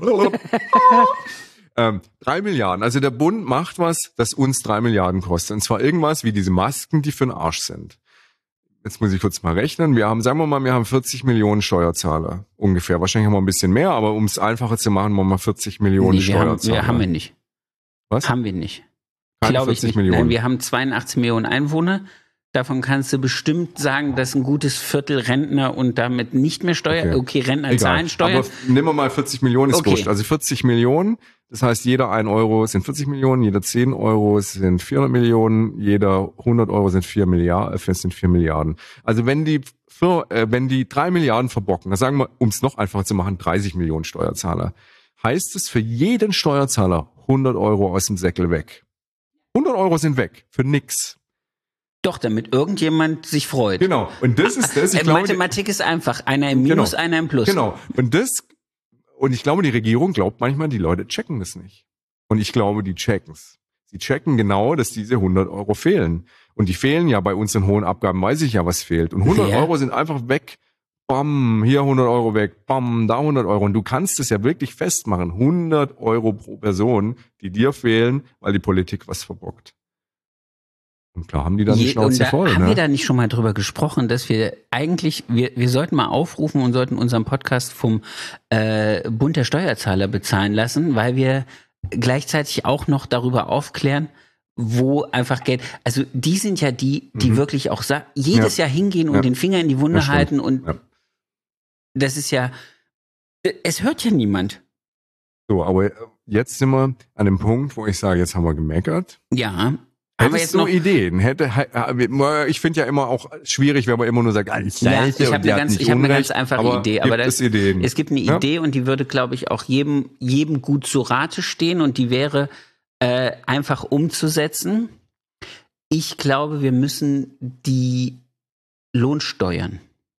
ähm, drei Milliarden. Also der Bund macht was, das uns drei Milliarden kostet. Und zwar irgendwas wie diese Masken, die für den Arsch sind. Jetzt muss ich kurz mal rechnen. Wir haben, sagen wir mal, wir haben vierzig Millionen Steuerzahler. Ungefähr. Wahrscheinlich haben wir ein bisschen mehr, aber um es einfacher zu machen, machen wir vierzig Millionen Nee, wir, haben, Steuerzahler. wir haben wir nicht. Was? Haben wir nicht. Keine Glaube ich vierzig nicht. Millionen. Nein, wir haben zweiundachtzig Millionen Einwohner. Davon kannst du bestimmt sagen, dass ein gutes Viertel Rentner und damit nicht mehr Steuer. Okay. Okay, Rentner Egal. zahlen Steuern. Aber nehmen wir mal vierzig Millionen, ist Okay. wurscht. Also vierzig Millionen, das heißt jeder ein Euro sind vierzig Millionen, jeder zehn Euro sind vierhundert Millionen, jeder hundert Euro sind vier Milliarden, äh, sind vier Milliarden. Also wenn die, für, äh, wenn die drei Milliarden verbocken, dann sagen wir, um es noch einfacher zu machen, dreißig Millionen Steuerzahler, heißt es für jeden Steuerzahler hundert Euro aus dem Säckel weg. hundert Euro sind weg, für nix. Doch, damit irgendjemand sich freut. Genau. Und das ist das. Ich Äh, glaube, Mathematik ist einfach. Einer im Minus, Genau. einer im Plus. Genau. Und das, und ich glaube, die Regierung glaubt manchmal, die Leute checken das nicht. Und ich glaube, die checken's. Sie checken genau, dass diese hundert Euro fehlen. Und die fehlen ja bei unseren hohen Abgaben, weiß ich ja, was fehlt. Und hundert Ja. Euro sind einfach weg. Bam, hier hundert Euro weg. Bam, da hundert Euro. Und du kannst es ja wirklich festmachen. hundert Euro pro Person, die dir fehlen, weil die Politik was verbockt. Und klar haben die dann die Je, und Schnauze da, voll. haben Ne? wir da nicht schon mal drüber gesprochen, dass wir eigentlich, wir, wir sollten mal aufrufen und sollten unseren Podcast vom äh, Bund der Steuerzahler bezahlen lassen, weil wir gleichzeitig auch noch darüber aufklären, wo einfach Geld, also die sind ja die, die Mhm. wirklich auch sa- jedes Ja. Jahr hingehen und Ja. den Finger in die Wunde Das stimmt. halten und Ja. das ist ja, es hört ja niemand. So, aber jetzt sind wir an dem Punkt, wo ich sage, jetzt haben wir gemeckert. Ja, aber Hättest jetzt du noch, Ideen? Hätte, he- ich finde ja immer auch schwierig, wenn man immer nur sagt, alles Ja, scheiße ich hab und die eine hat ganz- nicht ich hab eine Unrecht, ganz einfache aber Idee, aber gibt das- es Ideen? es gibt eine Ja? Idee und die würde, glaube ich, auch jedem, jedem gut zu Rate stehen und die wäre äh, einfach umzusetzen. Ich glaube, wir müssen die Lohnsteuern,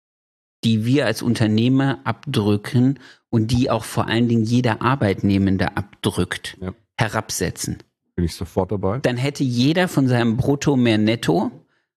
die wir als Unternehmer abdrücken und die auch vor allen Dingen jeder Arbeitnehmende abdrückt, Ja. herabsetzen. Bin ich sofort dabei. Dann hätte jeder von seinem Brutto mehr Netto.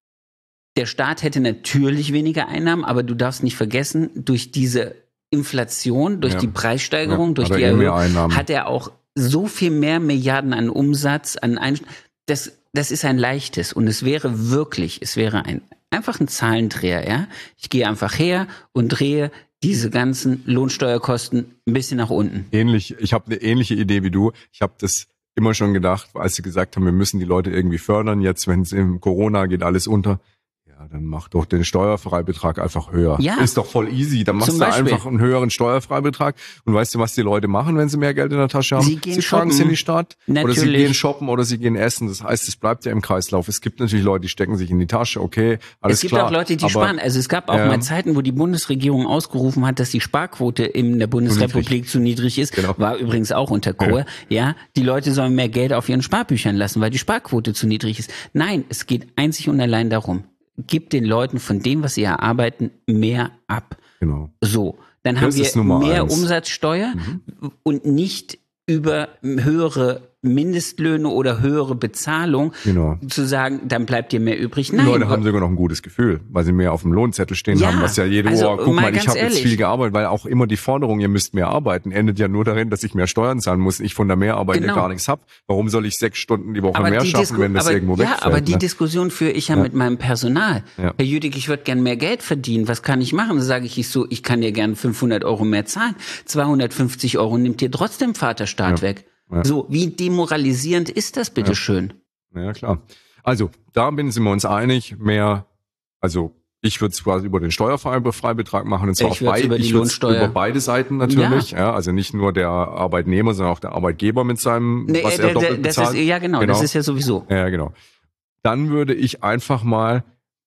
Der Staat hätte natürlich weniger Einnahmen, aber du darfst nicht vergessen, durch diese Inflation, durch Ja. die Preissteigerung, Ja, durch hat die er eh mehr Erhöhung, Einnahmen. hat er auch so viel mehr Milliarden an Umsatz, an Ein das, das ist ein leichtes und es wäre wirklich, es wäre ein einfach ein Zahlendreher, ja. Ich gehe einfach her und drehe diese ganzen Lohnsteuerkosten ein bisschen nach unten. Ähnlich, ich habe eine ähnliche Idee wie du. Ich habe das immer schon gedacht, als sie gesagt haben, wir müssen die Leute irgendwie fördern. Jetzt, wenn es im Corona geht, alles unter. Ja, dann mach doch den Steuerfreibetrag einfach höher. Ja. Ist doch voll easy. Dann machst Zum du Beispiel. einfach einen höheren Steuerfreibetrag. Und weißt du, was die Leute machen, wenn sie mehr Geld in der Tasche haben? Sie gehen tragen es shoppen. in die Stadt. Oder sie Natürlich. gehen shoppen oder sie gehen essen. Das heißt, es bleibt ja im Kreislauf. Es gibt natürlich Leute, die stecken sich in die Tasche. Okay, alles Es gibt klar. auch Leute, die Aber sparen. Also es gab auch Ja. mal Zeiten, wo die Bundesregierung ausgerufen hat, dass die Sparquote in der Bundesrepublik zu niedrig ist. Genau. War übrigens auch unter Kohl. Ja, die Leute sollen mehr Geld auf ihren Sparbüchern lassen, weil die Sparquote zu niedrig ist. Nein, es geht einzig und allein darum, gib den Leuten von dem, was sie erarbeiten, mehr ab. Genau. So, dann Das haben ist wir Nummer mehr eins. Umsatzsteuer und nicht über höhere Mindestlöhne oder höhere Bezahlung, genau. zu sagen, dann bleibt dir mehr übrig. Die Nein, Leute haben sogar noch ein gutes Gefühl, weil sie mehr auf dem Lohnzettel stehen ja, haben, was ja jede also, Woche, guck mal, ich habe jetzt ehrlich. viel gearbeitet, weil auch immer die Forderung, ihr müsst mehr arbeiten, endet ja nur darin, dass ich mehr Steuern zahlen muss, ich von der Mehrarbeit genau. gar nichts hab. Warum soll ich sechs Stunden die Woche aber mehr die schaffen, Disku- wenn das aber, irgendwo ja, wegfällt? aber die ne? Diskussion führe ich ja, ja mit meinem Personal. Ja. Herr Jüdig, ich würde gern mehr Geld verdienen. Was kann ich machen? Da sage ich, ich so, ich kann dir gern fünfhundert Euro mehr zahlen. zweihundertfünfzig Euro nimmt dir trotzdem Vaterstaat ja. weg. Ja. So, wie demoralisierend ist das bitte ja. schön? Ja, klar. Also, da bin sind wir uns einig, mehr, also ich würde es quasi über den Steuerfreibetrag machen, und zwar auf beide, über, die ich Lohnsteuer. über beide Seiten natürlich, ja. ja, also nicht nur der Arbeitnehmer, sondern auch der Arbeitgeber mit seinem, nee, was der, er doppelt das bezahlt. Ist, ja, genau, genau, das ist ja sowieso. Ja, genau. Dann würde ich einfach mal,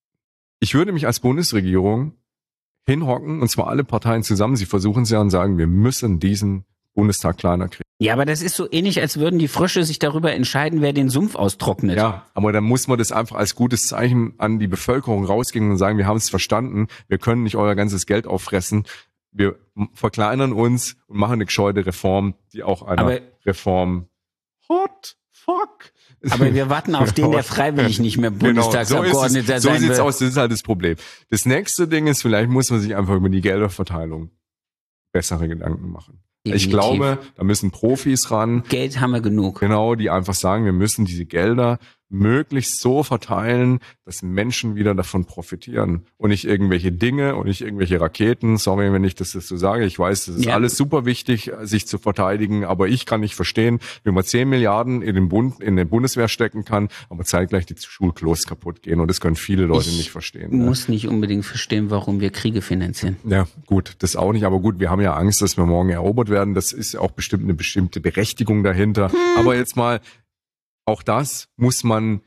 ich würde mich als Bundesregierung hinhocken, und zwar alle Parteien zusammen, sie versuchen es ja und sagen, wir müssen diesen Bundestag kleiner kriegen. Ja, aber das ist so ähnlich, als würden die Frösche sich darüber entscheiden, wer den Sumpf austrocknet. Ja, aber dann muss man das einfach als gutes Zeichen an die Bevölkerung rausgehen und sagen, wir haben es verstanden, wir können nicht euer ganzes Geld auffressen, wir verkleinern uns und machen eine gescheite Reform, die auch einer aber, Reform hot fuck. Aber wir warten auf den, der freiwillig nicht mehr Bundestagsabgeordneter genau, so sein so sieht's will. aus, das ist halt das Problem. Das nächste Ding ist, vielleicht muss man sich einfach über die Gelderverteilung bessere Gedanken machen. Definitiv. Ich glaube, da müssen Profis ran. Geld haben wir genug. Genau, die einfach sagen, wir müssen diese Gelder möglichst so verteilen, dass Menschen wieder davon profitieren und nicht irgendwelche Dinge und nicht irgendwelche Raketen. Sorry, wenn ich das so sage. Ich weiß, das ist ja. alles super wichtig, sich zu verteidigen, aber ich kann nicht verstehen, wie man zehn Milliarden in den Bund, in den Bundeswehr stecken kann, aber zeitgleich die Schulklos kaputt gehen, und das können viele Leute ich nicht verstehen. Ich muss ne? nicht unbedingt verstehen, warum wir Kriege finanzieren. Ja, gut, das auch nicht, aber gut, wir haben ja Angst, dass wir morgen erobert werden. Das ist auch bestimmt eine bestimmte Berechtigung dahinter. Hm. Aber jetzt mal, auch das muss man,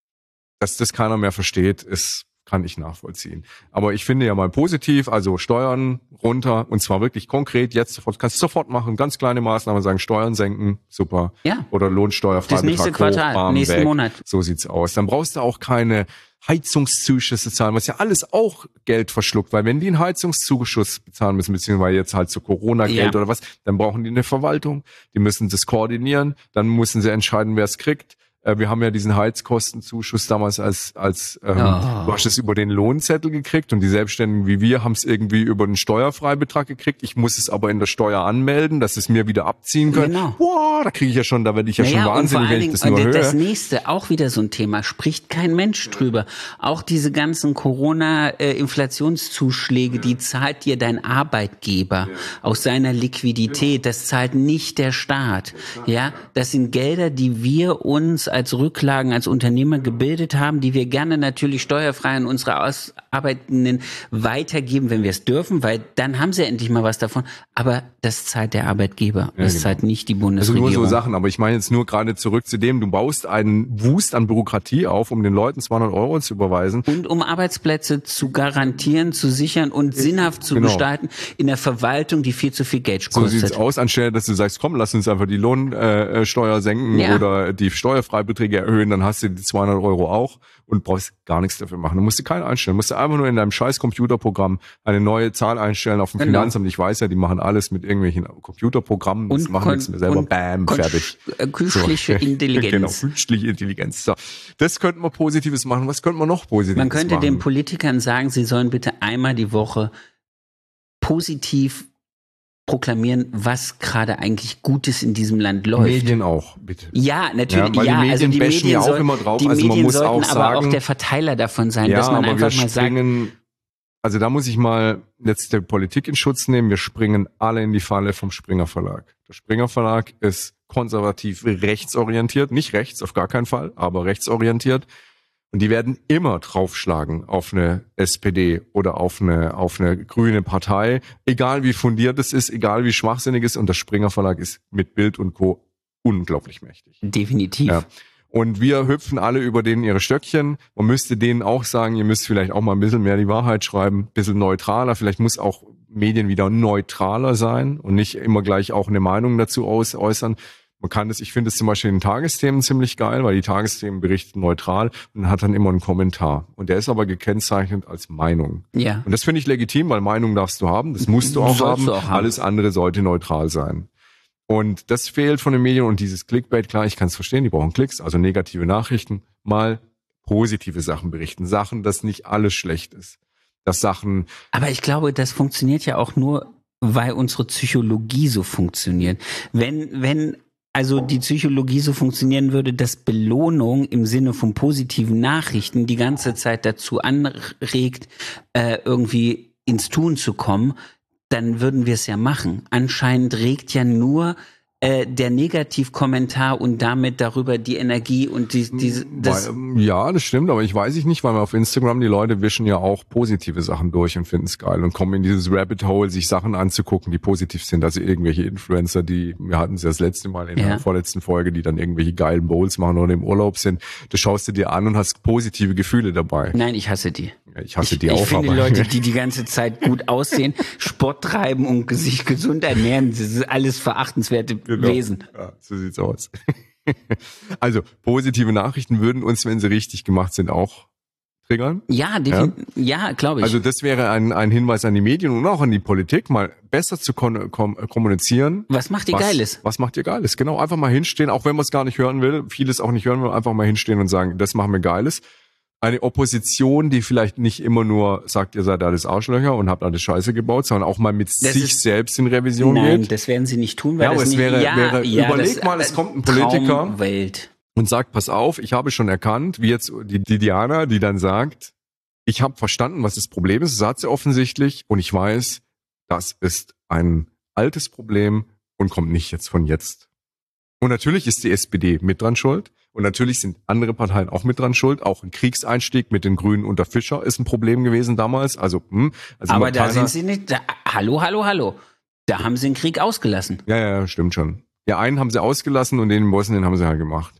dass das keiner mehr versteht, ist, kann ich nachvollziehen. Aber ich finde ja mal positiv, also Steuern runter, und zwar wirklich konkret jetzt sofort, kannst du sofort machen, ganz kleine Maßnahmen, sagen Steuern senken, super. Ja. Oder Lohnsteuerfreibetrag das nächste Quartal, hoch, nächsten weg. Monat. So sieht's aus. Dann brauchst du auch keine Heizungszuschüsse zahlen, was ja alles auch Geld verschluckt, weil wenn die einen Heizungszuschuss bezahlen müssen, beziehungsweise jetzt halt so Corona-Geld ja. oder was, dann brauchen die eine Verwaltung, die müssen das koordinieren, dann müssen sie entscheiden, wer es kriegt. Wir haben ja diesen Heizkostenzuschuss damals als, als ähm, oh. du hast es über den Lohnzettel gekriegt, und die Selbstständigen wie wir haben es irgendwie über den Steuerfreibetrag gekriegt. Ich muss es aber in der Steuer anmelden, dass es mir wieder abziehen können. Genau. Boah, da kriege ich ja schon, da werde ich ja naja, schon wahnsinnig, wenn ich das nur höre. Das nächste, auch wieder so ein Thema, spricht kein Mensch drüber. Auch diese ganzen Corona-Inflationszuschläge, ja. die zahlt dir dein Arbeitgeber ja. aus seiner Liquidität. Das zahlt nicht der Staat. Ja, das sind Gelder, die wir uns als Rücklagen, als Unternehmer gebildet haben, die wir gerne natürlich steuerfrei an unsere Ausarbeitenden weitergeben, wenn wir es dürfen, weil dann haben sie endlich mal was davon. Aber das zahlt der Arbeitgeber, das ja, genau. zahlt nicht die Bundesregierung. Also nur so Sachen, aber ich meine jetzt nur gerade zurück zu dem, du baust einen Wust an Bürokratie auf, um den Leuten zweihundert Euro zu überweisen. Und um Arbeitsplätze zu garantieren, zu sichern und sinnhaft zu genau. gestalten in der Verwaltung, die viel zu viel Geld kostet. So sieht's aus, anstelle, dass du sagst, komm, lass uns einfach die Lohnsteuer äh, senken ja. oder die Steuerfreibeiträge erhöhen, dann hast du die zweihundert Euro auch und brauchst gar nichts dafür machen. Du musst dir keinen einstellen. Du musst dir einfach nur in deinem scheiß Computerprogramm eine neue Zahl einstellen auf dem genau. Finanzamt. Ich weiß ja, die machen alles mit irgendwelchen Computerprogrammen. Das und machen nichts mehr selber. Bam, fertig. Künstliche so. Intelligenz. Genau, künstliche Intelligenz. So. Das könnten wir Positives machen. Was könnten wir noch Positives machen? Man könnte machen? den Politikern sagen, sie sollen bitte einmal die Woche positiv proklamieren, was gerade eigentlich Gutes in diesem Land läuft. Medien auch, bitte. Ja, natürlich. Ja, weil ja, die Medien also die Medien ja auch soll, immer drauf. Die also Medien man muss sollten auch aber sagen, auch der Verteiler davon sein, ja, dass man aber einfach wir mal springen, sagt. Also da muss ich mal jetzt der Politik in Schutz nehmen. Wir springen alle in die Falle vom Springer Verlag. Der Springer Verlag ist konservativ rechtsorientiert, nicht rechts, auf gar keinen Fall, aber rechtsorientiert. Und die werden immer draufschlagen auf eine S P D oder auf eine, auf eine grüne Partei. Egal wie fundiert es ist, egal wie schwachsinnig es ist. Und der Springer Verlag ist mit Bild und Co. unglaublich mächtig. Definitiv. Ja. Und wir hüpfen alle über denen ihre Stöckchen. Man müsste denen auch sagen, ihr müsst vielleicht auch mal ein bisschen mehr die Wahrheit schreiben, ein bisschen neutraler. Vielleicht muss auch Medien wieder neutraler sein und nicht immer gleich auch eine Meinung dazu aus, äußern. Man kann das, ich finde es zum Beispiel in den Tagesthemen ziemlich geil, weil die Tagesthemen berichten neutral und hat dann immer einen Kommentar. Und der ist aber gekennzeichnet als Meinung. Ja. Und das finde ich legitim, weil Meinung darfst du haben, das musst du auch, haben. du auch haben. Alles andere sollte neutral sein. Und das fehlt von den Medien und dieses Clickbait, klar, ich kann es verstehen, die brauchen Klicks, also negative Nachrichten, mal positive Sachen berichten, Sachen, dass nicht alles schlecht ist, dass Sachen... Aber ich glaube, das funktioniert ja auch nur, weil unsere Psychologie so funktioniert. Wenn, wenn also die Psychologie so funktionieren würde, dass Belohnung im Sinne von positiven Nachrichten die ganze Zeit dazu anregt, äh, irgendwie ins Tun zu kommen, dann würden wir es ja machen. Anscheinend regt ja nur äh, der Negativkommentar und damit darüber die Energie und die, die das weil, ja, das stimmt, aber ich weiß ich nicht, weil auf Instagram die Leute wischen ja auch positive Sachen durch und finden es geil und kommen in dieses Rabbit Hole, sich Sachen anzugucken, die positiv sind. Also irgendwelche Influencer, die, wir hatten es ja das letzte Mal in ja. der vorletzten Folge, die dann irgendwelche geilen Bowls machen oder im Urlaub sind. Das schaust du dir an und hast positive Gefühle dabei. Nein, ich hasse die. Ja, ich hasse ich, die auch. Ich finde aber. Leute, die die ganze Zeit gut aussehen, Sport treiben und sich gesund ernähren, das ist alles verachtenswerte Genau. Wesen. Ja, so sieht's aus. Also positive Nachrichten würden uns, wenn sie richtig gemacht sind, auch triggern. Ja, ja? ja glaube ich. Also das wäre ein, ein Hinweis an die Medien und auch an die Politik, mal besser zu kon- kom- kommunizieren. Was macht ihr was, Geiles? Was macht ihr Geiles? Genau, einfach mal hinstehen, auch wenn man es gar nicht hören will, vieles auch nicht hören will, einfach mal hinstehen und sagen, das machen wir Geiles. Eine Opposition, die vielleicht nicht immer nur sagt, ihr seid alles Arschlöcher und habt alles Scheiße gebaut, sondern auch mal mit das sich ist, selbst in Revision nein, geht. Nein, das werden sie nicht tun. Weil ja, aber das es nicht, wäre, ja, wäre ja, überleg das, mal, es kommt ein Politiker Traumwelt. und sagt, pass auf, ich habe schon erkannt, wie jetzt die, die Diana, die dann sagt, ich habe verstanden, was das Problem ist, das sagt sie offensichtlich und ich weiß, das ist ein altes Problem und kommt nicht jetzt von jetzt. Und natürlich ist die S P D mit dran schuld. Und natürlich sind andere Parteien auch mit dran schuld. Auch ein Kriegseinstieg mit den Grünen unter Fischer ist ein Problem gewesen damals. Also, hm, also aber da sind sie nicht. Da, hallo, hallo, hallo. Da haben sie den Krieg ausgelassen. Ja, ja, stimmt schon. Ja, einen haben sie ausgelassen und den in Bosnien haben sie halt gemacht.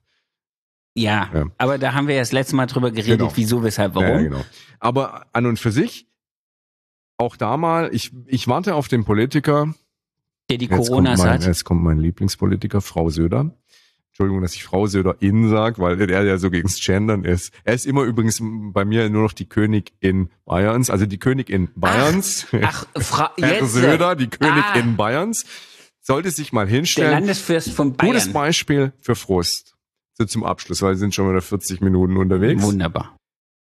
Ja, ja, aber da haben wir ja das letzte Mal drüber geredet, genau. Wieso, weshalb, warum. Ja, genau. Aber an und für sich, auch da mal, ich, ich warte auf den Politiker. Der die Coronas hat. Jetzt kommt mein Lieblingspolitiker, Frau Söder. Entschuldigung, dass ich Frau Söder in sag, weil er ja so gegens Gendern ist. Er ist immer übrigens bei mir nur noch die Königin Bayerns, also die Königin Bayerns. Ach, ach Fra- Herr jetzt. Söder, die Königin ah. Bayerns, sollte sich mal hinstellen. Der Landesfürst von Bayern. Gutes Beispiel für Frust. So zum Abschluss, weil wir sind schon wieder vierzig Minuten unterwegs. Wunderbar.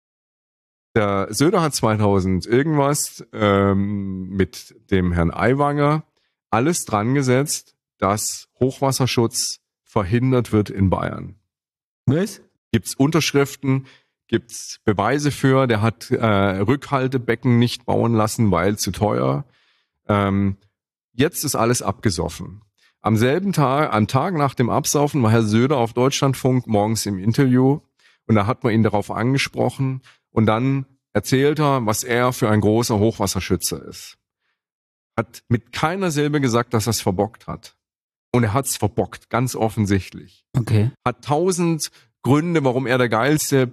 Der Söder hat zweitausend irgendwas ähm, mit dem Herrn Aiwanger alles dran gesetzt, dass Hochwasserschutz verhindert wird in Bayern. Was? Gibt's Unterschriften, gibt's Beweise für, der hat äh, Rückhaltebecken nicht bauen lassen, weil zu teuer. Ähm, jetzt ist alles abgesoffen. Am selben Tag, am Tag nach dem Absaufen war Herr Söder auf Deutschlandfunk morgens im Interview und da hat man ihn darauf angesprochen und dann erzählt er, was er für ein großer Hochwasserschützer ist. Hat mit keiner Silbe gesagt, dass er es verbockt hat. Und er hat's verbockt, ganz offensichtlich. Okay. Hat tausend Gründe, warum er der geilste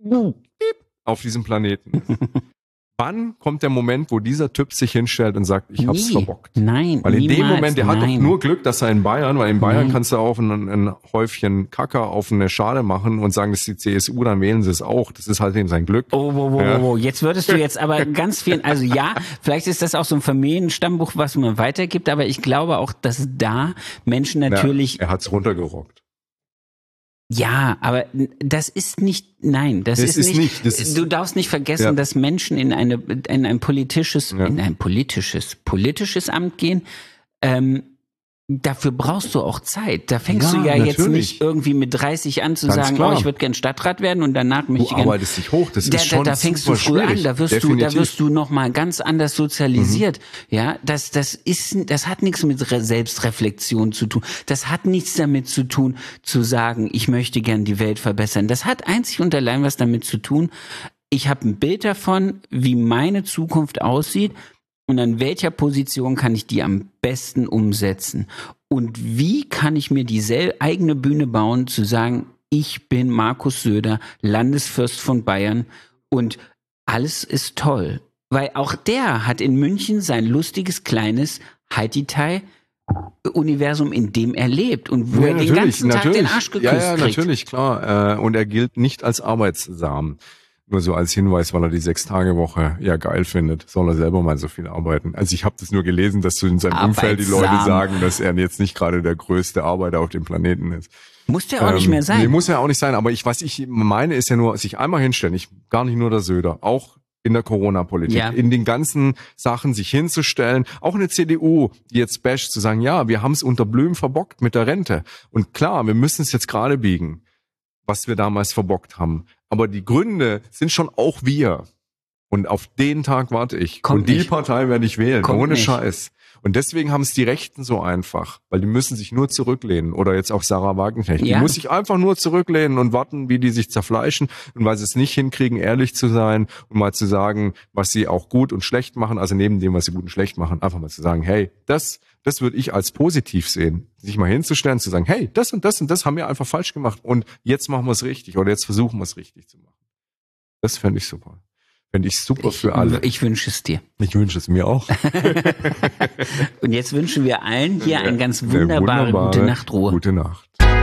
auf diesem Planeten ist. Wann kommt der Moment, wo dieser Typ sich hinstellt und sagt, ich hab's Nie. verbockt? Nein, Weil in niemals, dem Moment, der nein. hat doch nur Glück, dass er in Bayern, weil in Bayern Nein. kannst du auch ein, ein Häufchen Kacker auf eine Schale machen und sagen, das ist die C S U, dann wählen sie es auch. Das ist halt eben sein Glück. Oh, wo, wo, Ja. wo, wo. Jetzt würdest du jetzt aber ganz viel, also ja, vielleicht ist das auch so ein Familienstammbuch, was man weitergibt, aber ich glaube auch, dass da Menschen natürlich, Ja, er hat's runtergerockt. ja, aber das ist nicht, nein, das, Das ist, ist nicht, nicht, das ist- du darfst nicht vergessen, Ja. dass Menschen in eine, in ein politisches, Ja. in ein politisches, politisches Amt gehen, ähm, dafür brauchst du auch Zeit. Da fängst Ja, du ja jetzt natürlich. nicht irgendwie mit dreißig an zu Ganz sagen, klar. oh, ich würde gern Stadtrat werden und danach möchte Du ich gern arbeitest dich hoch, das Da, ist da, schon da fängst du super früh schwierig. an, da wirst du, Definitiv. da wirst du noch mal ganz anders sozialisiert. Ja, das, das ist, das hat nichts mit Re- Selbstreflexion zu tun. Das hat nichts damit zu tun, zu sagen, ich möchte gern die Welt verbessern. Das hat einzig und allein was damit zu tun. Ich habe ein Bild davon, wie meine Zukunft aussieht und an welcher Position kann ich die am besten umsetzen. Und wie kann ich mir die sel- eigene Bühne bauen, zu sagen, ich bin Markus Söder, Landesfürst von Bayern und alles ist toll. Weil auch der hat in München sein lustiges, kleines Haiti-Tai-Universum, in dem er lebt und wo Ja, er den natürlich, ganzen Tag den natürlich. Arsch geküsst Ja, ja, kriegt. natürlich, klar. Äh, Und er gilt nicht als arbeitsam. Nur so als Hinweis, weil er die Sechs-Tage-Woche ja geil findet, soll er selber mal so viel arbeiten. Also ich habe das nur gelesen, dass so in seinem Umfeld die Leute sagen, dass er jetzt nicht gerade der größte Arbeiter auf dem Planeten ist. Muss der auch ähm, nicht mehr sein. Nee, muss ja auch nicht sein. Aber ich, was ich meine, ist ja nur, sich einmal hinstellen. Ich, gar nicht nur der Söder, auch in der Corona-Politik, ja. in den ganzen Sachen sich hinzustellen. Auch eine C D U, die jetzt basht, zu sagen, ja, wir haben es unter Blüm verbockt mit der Rente. Und klar, wir müssen es jetzt gerade biegen, was wir damals verbockt haben. Aber die Gründe sind schon auch wir. Und auf den Tag warte ich. Kommt und die nicht. Partei werde ich wählen, Kommt ohne nicht. Scheiß. Und deswegen haben es die Rechten so einfach, weil die müssen sich nur zurücklehnen. Oder jetzt auch Sarah Wagenknecht. Ja. Die muss sich einfach nur zurücklehnen und warten, wie die sich zerfleischen. Und weil sie es nicht hinkriegen, ehrlich zu sein und mal zu sagen, was sie auch gut und schlecht machen, also neben dem, was sie gut und schlecht machen, einfach mal zu sagen, hey, das, das würde ich als positiv sehen. Sich mal hinzustellen, zu sagen, hey, das und das und das haben wir einfach falsch gemacht und jetzt machen wir es richtig oder jetzt versuchen wir es richtig zu machen. Das fände ich super. Fände ich super ich, für alle. Ich wünsche es dir. Ich wünsche es mir auch. Und jetzt wünschen wir allen hier eine ganz wunderbare, wunderbare gute Nachtruhe. Gute Nacht.